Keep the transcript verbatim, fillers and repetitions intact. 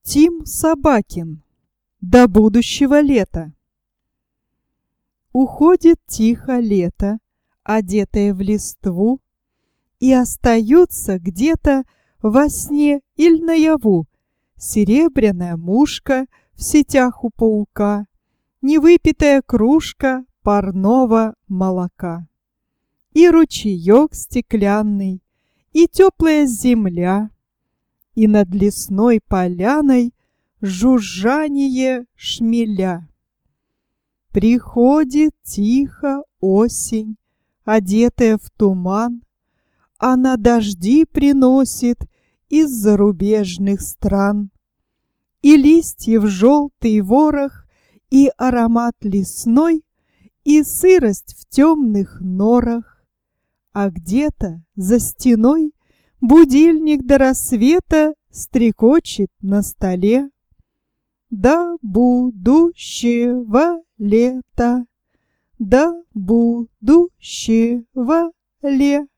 Тим Собакин. До будущего лета. Уходит тихо лето, одетое в листву, и остаются где-то во сне или наяву серебряная мушка в сетях у паука, невыпитая кружка парного молока. И ручеек стеклянный, и теплая земля, и над лесной поляной жужжание шмеля. Приходит тихо осень, одетая в туман, она дожди приносит из зарубежных стран. И листьев желтый ворох, и аромат лесной, и сырость в темных норах. А где-то за стеной будильник до рассвета стрекочет на столе. До будущего лета, до будущего лета.